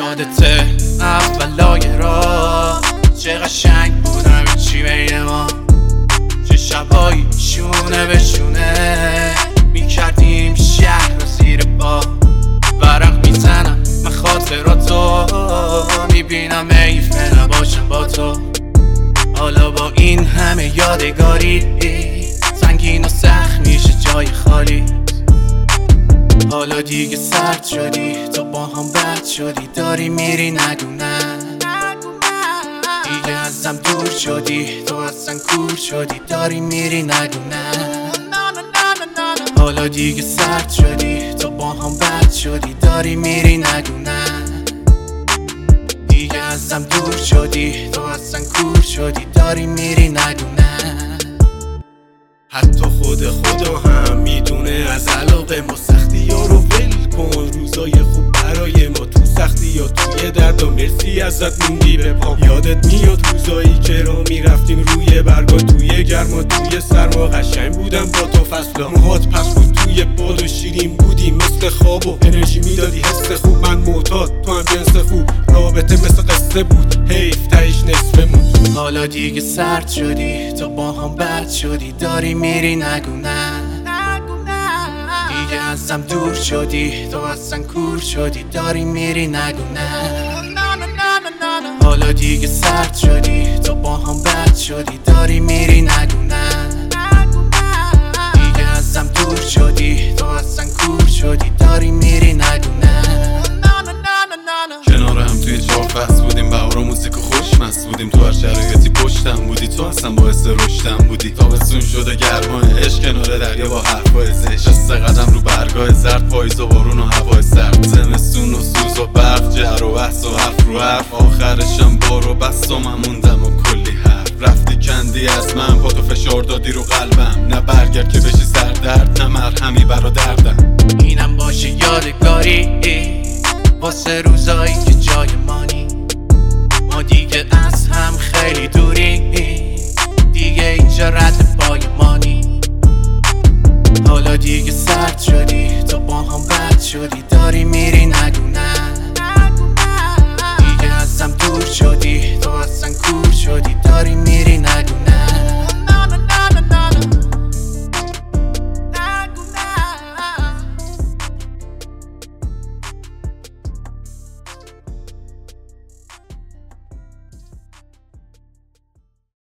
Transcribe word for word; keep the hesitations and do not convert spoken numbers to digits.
یادته اولای راه چه قشنگ بود همه چی بین ما، چه شبایی شونه به شونه میکردیم شهر رو زیر پا. ورق میزنم من خاطراتو میبینم حیفه نباشم با تو. حالا با این همه یادگاری سنگین و سخت میشه جای خالی. حالا دیگه سرد شدی تو با هم بد شدی، داری میری نگو نه. دیگه ازم دور شدی تو اصلا کور شدی، داری میری نگو نه. حالا دیگه سرد شدی تو با هم بد شدی، داری میری نگو نه. دیگه ازم دور شدی تو اصلا کور شدی، داری میری نگو نه. حتی خود خدا هم میدونه از علاقه ما سختی ها رو ول کن. روزای خوب برای ما تو سختی یا توی درد و مرسی ازت موندی به پام. یادت میاد روزایی که را میرفتیم روی برگا، توی گرما توی سرما قشنگ بودم با تو فصلا. موهات پس بود توی باد و شیرین بودی مثل خواب و انرژی میدادی حس خوب. من معتاد تو هم جنس خوب، رابطه مثل قصه بود حیف تهش نصفه موند. حالا دیگه سرد شدی تو با هم بد شدی، داری میری نگو نه. دیگه ازم دور شدی تو اصلا کور شدی، داری میری نگو نه. حالا دیگه سرد شدی تو با هم بد شدی، داری میری نگو نه. دیگه ازم دور شدی تو اصلا کور شدی، داری میری نگو نه. کنار هم توی چهار فصل بودیم، بهار و موزیک و خوش مست بودیم. تو هر شرایطی پشتم بودی، تو اصلا باعث رشدم بودی. تابستون شده گرمای عشق کنار دریا با حرفای زشت، دست قدم رو برگاه زرد، پاییز و بارون و هوای سرد، زمستون و سوز و برف، جر و بحث و حرف رو حرف. آخرشم بار و بست و من موندم و کلی حرف. رفتی کندی از من، پا تو فشار دادی رو قلبم. نه برگرد که بشی سردرد، نه مرهمی برا دردم. اینم باشه یادگاری واسه روزایی که جای مانی. ما دیگه از هم خیلی دوری، دیگه اینجا رد پای مانی. حالا دیگه سرد شدی تو با هم بد شدی، داری میری نگو